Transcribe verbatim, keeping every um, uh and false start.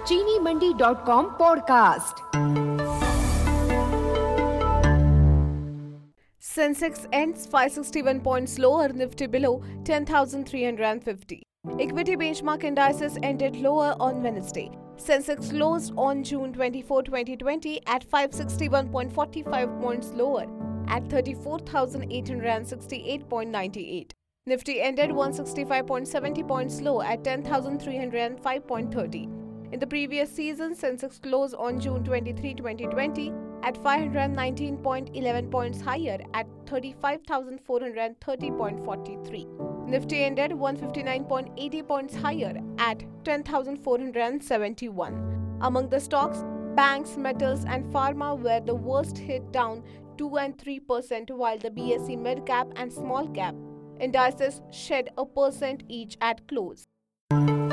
चीनी Mandi dot com podcast. Sensex ends five hundred sixty-one points lower, Nifty below ten thousand three hundred fifty. Equity benchmark indices ended lower on Wednesday. Sensex closed on June twenty-fourth, twenty twenty at five hundred sixty-one point four five points lower at thirty-four thousand eight hundred sixty-eight point nine eight. Nifty ended one hundred sixty-five point seven zero points low at ten thousand three hundred five point three zero. In the previous season, Sensex closed on June twenty-third, twenty twenty at five hundred nineteen point one one points higher at thirty-five thousand four hundred thirty point four three. Nifty ended one hundred fifty-nine point eight zero points higher at ten thousand four hundred seventy-one. Among the stocks, banks, metals and pharma were the worst hit, down two and three percent, while the B S E mid cap and small cap indices shed a percent each at close.